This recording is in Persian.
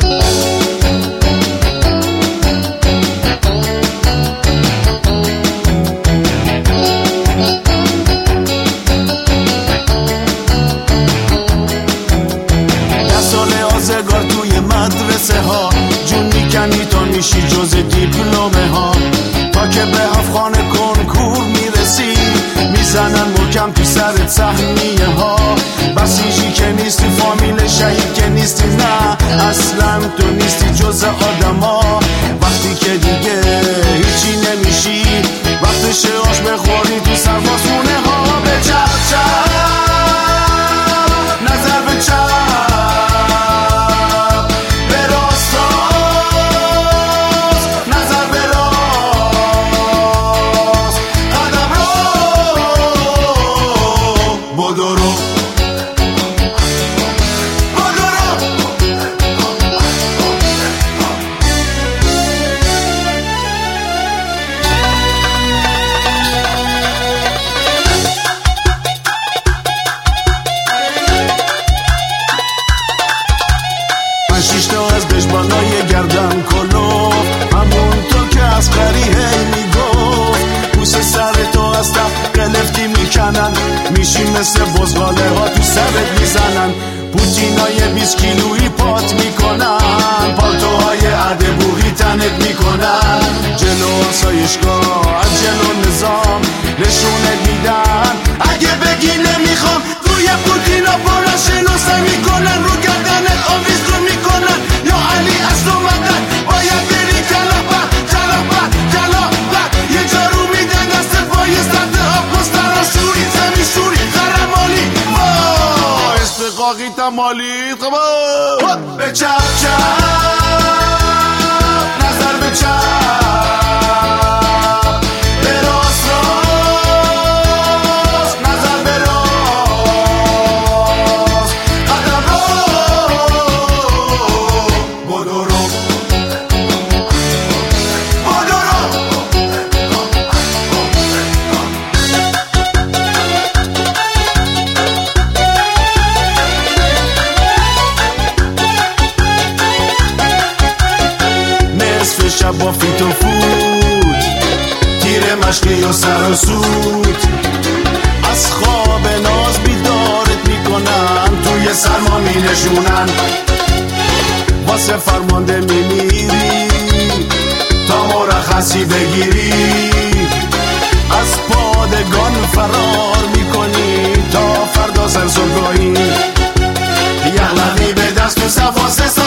مدرسه ها جون میکنی تا میشی جز دیپلمه ها، تا که به افغان کنکور میرسی میزنن محکم تو سرت سهمیه ها. بسیجی که نیستی، فامیل شهید که نیستی، نه اصلا تو نیستی جز آدم ها. وقتی که دیگه هیچی نمیشی، وقتش آش بخوری تو سربازخونه ها. به چپ چپ نظر به چپ، شیشتا از دشبانای گردن کلو، همون تو که از قری هی میگفت پوست سر تو از تحت قلفتی میکنن، میشی مثل بزغاله ها تو سرت میزنن، پوتینای 20 کیلویی پات میکنن، پالتوهای عدبوهی تنت میکنن، جلو آسایشگاه از جلو نظام نشونت میدن. اگه بگی نمیخوام روی پوتینا پرشناسه میکنن، رو گردنت آویز رو میکنن، یا علی از تو مدن باید بری جلابت جلابت جلابت. یه جارو میدن دست پای سطح آب، مسترا شوری زمی شوری خرمالی ما استقاقی تمالی خب به چپ چپ نظر به چپ، شب با فیت و فوت، تیر مشقی یا سر و سود، از خواب ناز بیدارت میکنن، توی سرما می نشونن، واسه فرمانده میمیری تا مرخصی بگیری، از پادگان فرار میکنی تا فردا سر صبحگاهی، یغلقی به دست و سواسه